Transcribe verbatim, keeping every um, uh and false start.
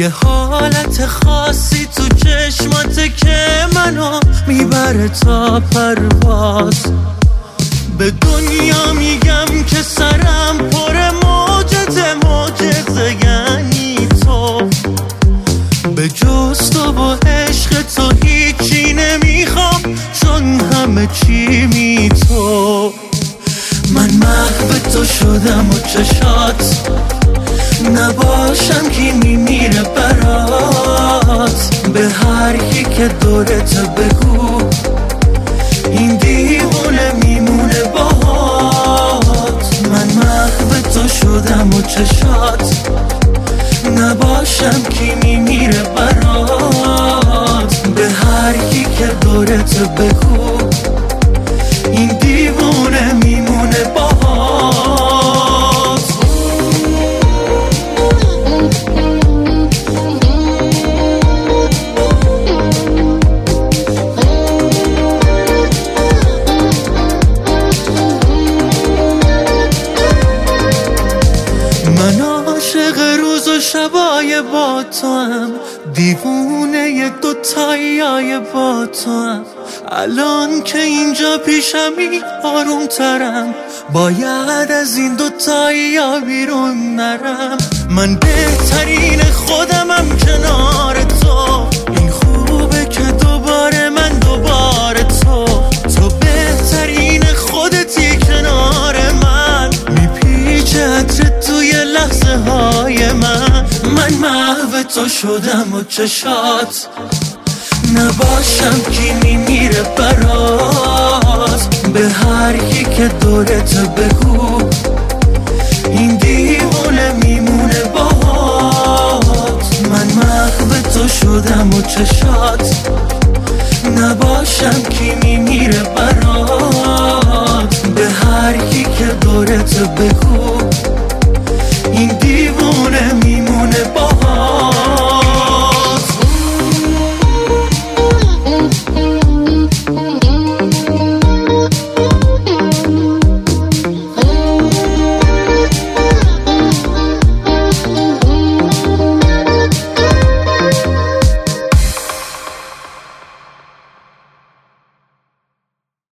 یه حالت خاصی تو چشماته که منو میبره تا پرواز. به دنیا میگم که سرم پر موجته، معجزه یعنی تو. به جز تو و عشق تو هیچی نمیخوام، چون همه چی می تو. من محو تو شدم و چشات نباشم کی میمیره برات. به هر کی که دورت بگو این دیوونه میمونه باهات. من محو تو شدم و چشات نباشم کی میمیره برات. به هر کی که دورت بگو این دیوونه میمونه باهات. من عاشق روز و شبای با تو هم، دیوونه ی دوتایی با تو هم. الان که اینجا پیشمی آروم ترم، باید از این دوتایی بیرون نرم. من بهترین خودمم کنار تو، این خوبه که دوباره من دوباره تو. تو بهترین خودتی کنار من، میپیچه عطرت توی لحظه های من. من محو تو شدم و چشات نباشم کی میمیره برات. به هر کی که دورت بگو این دیوونه میمونه باهات. من محو تو شدم و چشات نباشم کی میمیره برات. به هر کی که دورت بگو این دیوونه میمونه